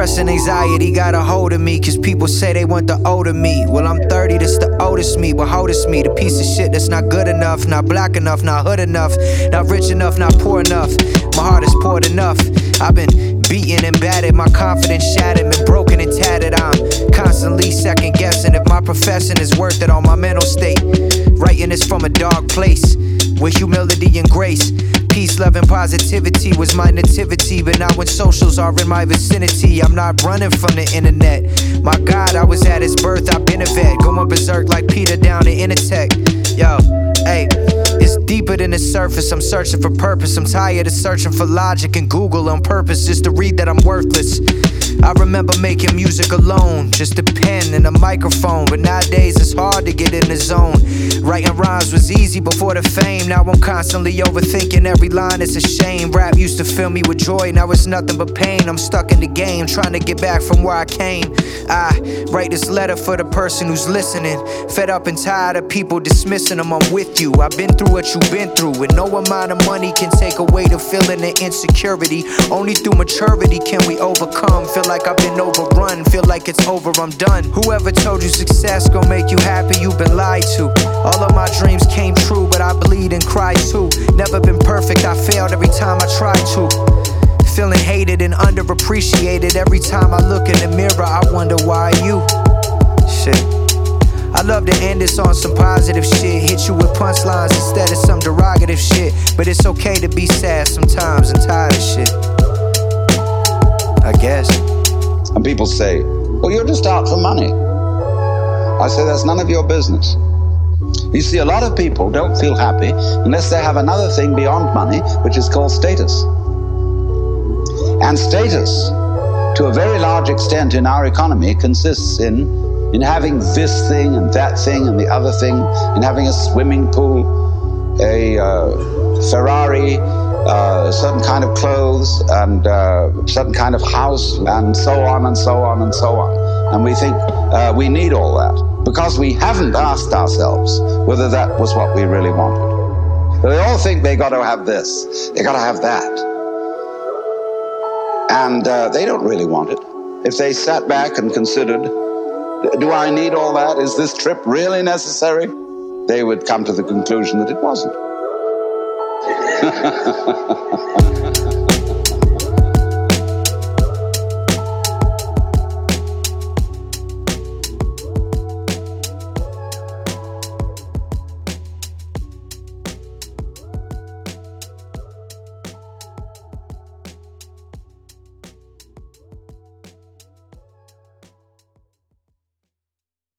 Stress and anxiety got a hold of me, cause people say they want the older me. Well, I'm 30, this the oldest me. But oldest me, the piece of shit that's not good enough, not black enough, not hood enough, not rich enough, not poor enough. My heart is poured enough. I've been beaten and battered, my confidence shattered, been broken and tattered. I'm constantly second guessing if my profession is worth it on my mental state. Writing this from a dark place, with humility and grace. Peace, love, and positivity was my nativity. But now when socials are in my vicinity, I'm not running from the internet. My God, I was at his birth, I've been a vet, going berserk like Peter down the Intertech. Yo, hey, it's deeper than the surface. I'm searching for purpose. I'm tired of searching for logic and Google on purpose just to read that I'm worthless. I remember making music alone, just a pen and a microphone. But nowadays it's hard to get in the zone. Writing rhymes was easy before the fame. Now I'm constantly overthinking every line, it's a shame. Rap used to fill me with joy, now it's nothing but pain. I'm stuck in the game, trying to get back from where I came. I write this letter for the person who's listening. Fed up and tired of people dismissing them, I'm with you. I've been through what you've been through, and no amount of money can take away the feeling of insecurity. Only through maturity can we overcome. Feel like I've been overrun, feel like it's over, I'm done. Whoever told you success gon' make you happy, you've been lied to. All of my dreams came true, but I bleed and cry too. Never been perfect, I failed every time I tried to. Feeling hated and underappreciated. Every time I look in the mirror, I wonder why you. Shit. I love to end this on some positive shit. Hit you with punchlines instead of some derogative shit. But it's okay to be sad sometimes and tired of shit, I guess. And people say, well, you're just out for money. I say that's none of your business. You see, a lot of people don't feel happy unless they have another thing beyond money, which is called status. And status, to a very large extent in our economy, consists in having this thing and that thing and the other thing, in having a swimming pool, a Ferrari, certain kind of clothes, and certain kind of house, and so on and so on and so on. And we think we need all that because we haven't asked ourselves whether that was what we really wanted. They all think they got to have this, they got to have that. And they don't really want it. If they sat back and considered, do I need all that? Is this trip really necessary? They would come to the conclusion that it wasn't.